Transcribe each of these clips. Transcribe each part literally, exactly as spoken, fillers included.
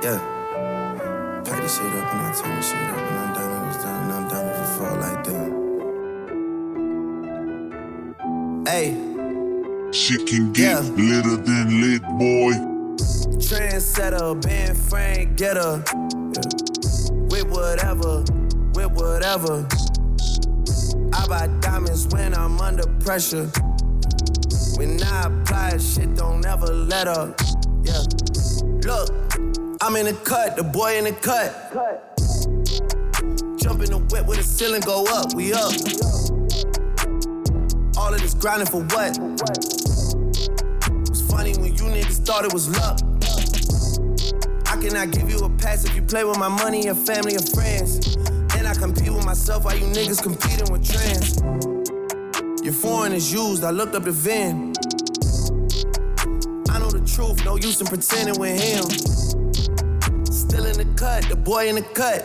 Yeah. Pack the shit up and I turn the shit up and I'm down and it's down and I'm down if it fall like that. Hey. Shit can get yeah. litter than lit, boy. Trendsetter, band frame getter. Yeah. With whatever, with whatever. I buy diamonds when I'm under pressure. When I apply, shit don't ever let up. Yeah. Look, I'm in the cut, the boy in the cut. Jump in the whip with the ceiling go up, we up. All of this grinding for what? It's funny when you niggas thought it was luck. I cannot give you a pass if you play with my money, your family, or friends. And I compete with myself while you niggas competing with trends. Your foreign is used, I looked up the V I N. I know the truth, no use in pretending with him. Still in the cut, the boy in the cut.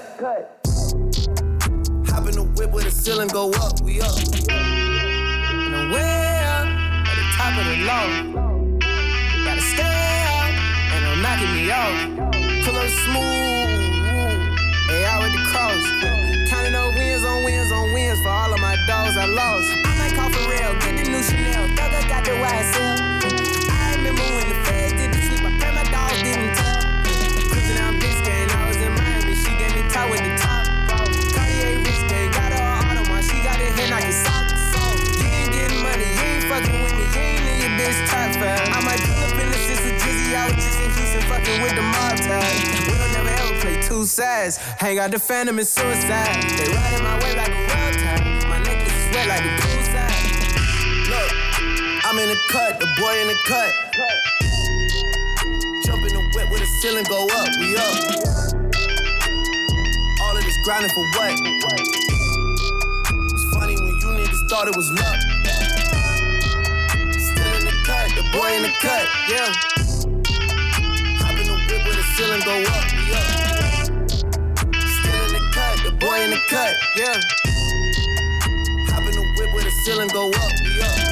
Hop in the whip where the ceiling go up, we up. And I'm way up, at the top of the low. Gotta stay up, and I'm knocking me off. Pull up smooth, hey, out with the cross. Counting those wins on wins on wins for all of my dogs I lost. I might call for real, get the new Chanel, Thugger got the Y S L. I remember when the feds did the sweep, I pray my dogs didn't tell. Cruising down Biscayne, I was in Miami, she gave me top with the top. Cartier rich gang, got her on on she got her head like a sock. You ain't getting money, you ain't fucking with me, you ain't in your bitch top fat. I might pull up in the shit with Drizzy, I was just in Houston fucking with the mob tag. We'll never ever play two sides, hang out the phantom and suicide. They riding my way like a road tag, my necklace is wet like the poolside. Look, I'm in the cut, the boy in the cut. Jump in the whip where the ceiling go up, we up. All of this grinding for what? It's funny when you niggas thought it was luck. Still in the cut, the boy in the cut, yeah. Hop in the whip where the ceiling go up, we up. Still in the cut, the boy in the cut, yeah. Hop in the whip where the ceiling go up, we up.